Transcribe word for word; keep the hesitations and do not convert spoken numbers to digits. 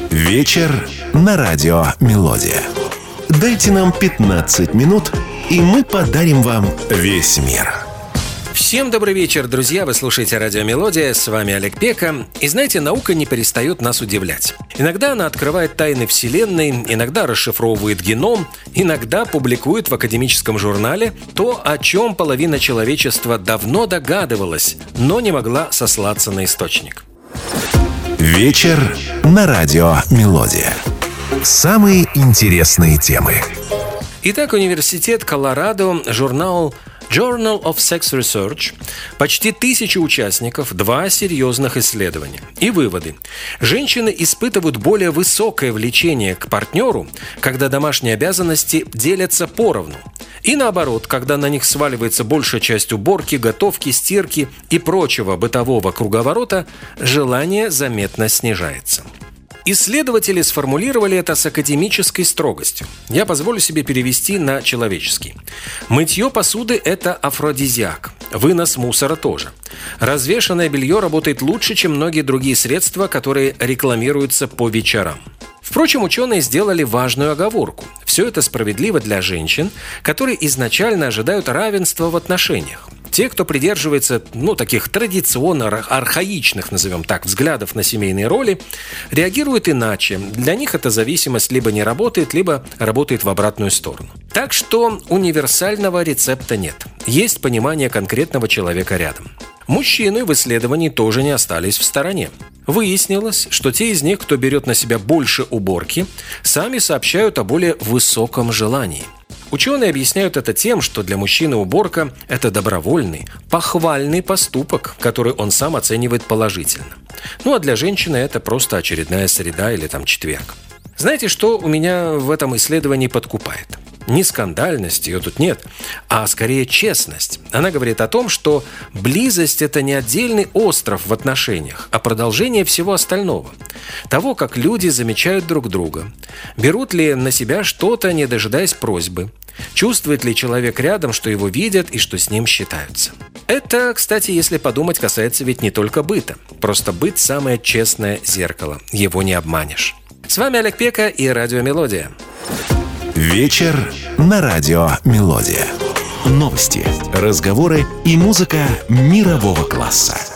Вечер на радио «Мелодия». Дайте нам пятнадцать минут, и мы подарим вам весь мир. Всем добрый вечер, друзья! Вы слушаете радио «Мелодия», с вами Олег Пека. И знаете, наука не перестает нас удивлять. Иногда она открывает тайны Вселенной, иногда расшифровывает геном, иногда публикует в академическом журнале то, о чем половина человечества давно догадывалась, но не могла сослаться на источник. Вечер на радио «Мелодия». Самые интересные темы. Итак, университет Колорадо, журнал Journal of Sex Research, почти тысяча участников, два серьезных исследования. И выводы. Женщины испытывают более высокое влечение к партнеру, когда домашние обязанности делятся поровну. И наоборот, когда на них сваливается большая часть уборки, готовки, стирки и прочего бытового круговорота, желание заметно снижается. Исследователи сформулировали это с академической строгостью. Я позволю себе перевести на человеческий. Мытье посуды – это афродизиак. Вынос мусора тоже. Развешанное белье работает лучше, чем многие другие средства, которые рекламируются по вечерам. Впрочем, ученые сделали важную оговорку. Все это справедливо для женщин, которые изначально ожидают равенства в отношениях. Те, кто придерживается, ну, таких традиционно архаичных, назовем так, взглядов на семейные роли, реагируют иначе. Для них эта зависимость либо не работает, либо работает в обратную сторону. Так что универсального рецепта нет. Есть понимание конкретного человека рядом. Мужчины в исследовании тоже не остались в стороне. Выяснилось, что те из них, кто берет на себя больше уборки, сами сообщают о более высоком желании. Ученые объясняют это тем, что для мужчины уборка – это добровольный, похвальный поступок, который он сам оценивает положительно. Ну а для женщины это просто очередная среда или там четверг. Знаете, что у меня в этом исследовании подкупает? Не скандальность, ее тут нет, а скорее честность. Она говорит о том, что близость – это не отдельный остров в отношениях, а продолжение всего остального. Того, как люди замечают друг друга. Берут ли на себя что-то, не дожидаясь просьбы. Чувствует ли человек рядом, что его видят и что с ним считаются. Это, кстати, если подумать, касается ведь не только быта. Просто быт – самое честное зеркало. Его не обманешь. С вами Олег Пека и радио «Мелодия». Вечер на радио «Мелодия». Новости, разговоры и музыка мирового класса.